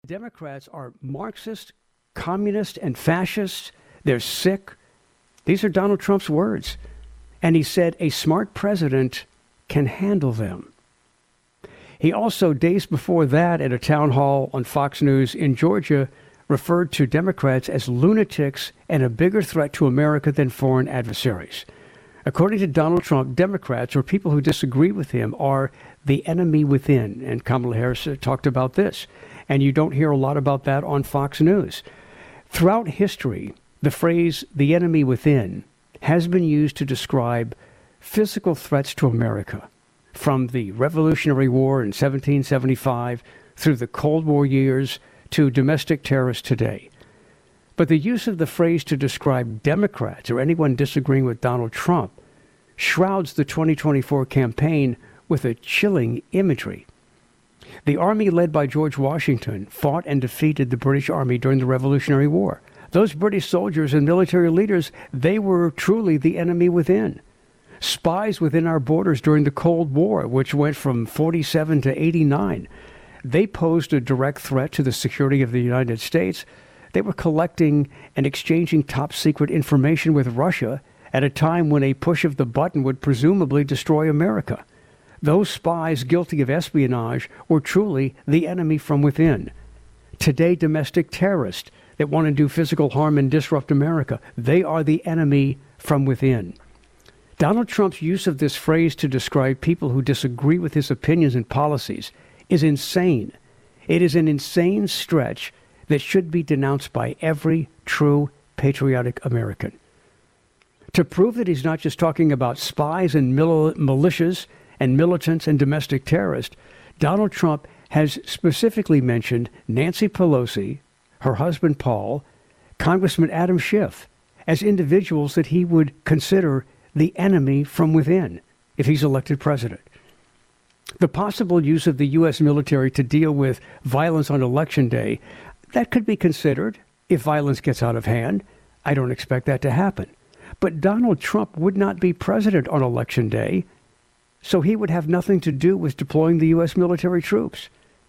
Democrats are Marxist, communist, and fascist. They're sick. These are Donald Trump's words. And he said a smart president can handle them. He also, days before that, at a town hall on Fox News in Georgia, referred to Democrats as lunatics and a bigger threat to America than foreign adversaries. According to Donald Trump, Democrats, or people who disagree with him, are the enemy within. And Kamala Harris talked about this. And you don't hear a lot about that on Fox News. Throughout history, the phrase the enemy within has been used to describe physical threats to America, from the Revolutionary War in 1775 through the Cold War years to domestic terrorists today. But the use of the phrase to describe Democrats or anyone disagreeing with Donald Trump shrouds the 2024 campaign with a chilling imagery. The army led by George Washington fought and defeated the British Army during the Revolutionary War. Those British soldiers and military leaders, they were truly the enemy within. Spies within our borders during the Cold War, which went from 47 to 89, they posed a direct threat to the security of the United States. They were collecting and exchanging top-secret information with Russia at a time when a push of the button would presumably destroy America. Those spies guilty of espionage were truly the enemy from within. Today, domestic terrorists that want to do physical harm and disrupt America, they are the enemy from within. Donald Trump's use of this phrase to describe people who disagree with his opinions and policies is insane. It is an insane stretch that should be denounced by every true patriotic American. To prove that he's not just talking about spies and militias and militants and domestic terrorists, Donald Trump has specifically mentioned Nancy Pelosi, her husband Paul, Congressman Adam Schiff, as individuals that he would consider the enemy from within if he's elected president. The possible use of the U.S. military to deal with violence on Election Day, that could be considered if violence gets out of hand. I don't expect that to happen. But Donald Trump would not be president on Election Day, so he would have nothing to do with deploying the U.S. military troops.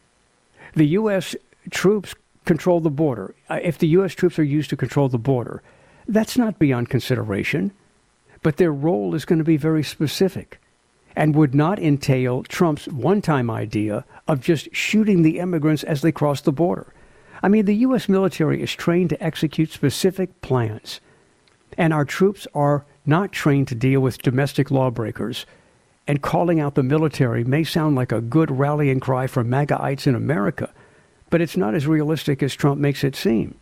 The U.S. troops control the border. If the U.S. troops are used to control the border, that's not beyond consideration. But their role is going to be very specific and would not entail Trump's one-time idea of just shooting the immigrants as they cross the border. I mean, the U.S. military is trained to execute specific plans, and our troops are not trained to deal with domestic lawbreakers. And calling out the military may sound like a good rallying cry for MAGAites in America, but it's not as realistic as Trump makes it seem.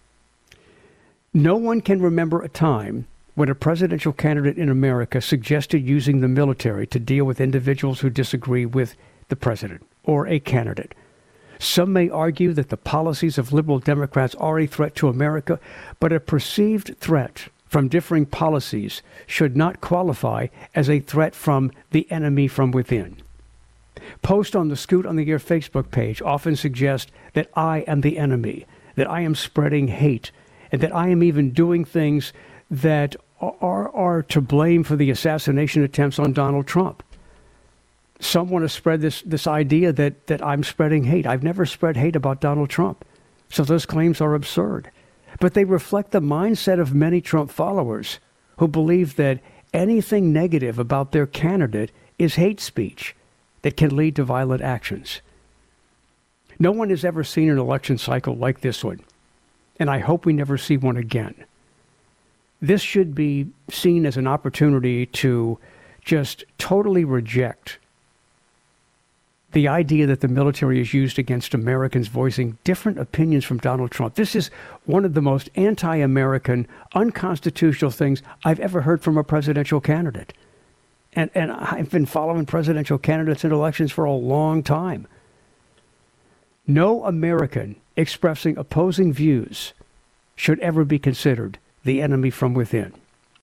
No one can remember a time when a presidential candidate in America suggested using the military to deal with individuals who disagree with the president or a candidate. Some may argue that the policies of liberal Democrats are a threat to America, but a perceived threat from differing policies should not qualify as a threat from the enemy from within. Posts on the Scoot on the Air Facebook page often suggest that I am the enemy, that I am spreading hate, and that I am even doing things that are to blame for the assassination attempts on Donald Trump. Some want to spread this idea that I'm spreading hate. I've never spread hate about Donald Trump. So those claims are absurd. But they reflect the mindset of many Trump followers who believe that anything negative about their candidate is hate speech that can lead to violent actions. No one has ever seen an election cycle like this one, and I hope we never see one again. This should be seen as an opportunity to just totally reject the idea that the military is used against Americans voicing different opinions from Donald Trump. This is one of the most anti-American, unconstitutional things I've ever heard from a presidential candidate. And I've been following presidential candidates in elections for a long time. No American expressing opposing views should ever be considered the enemy from within.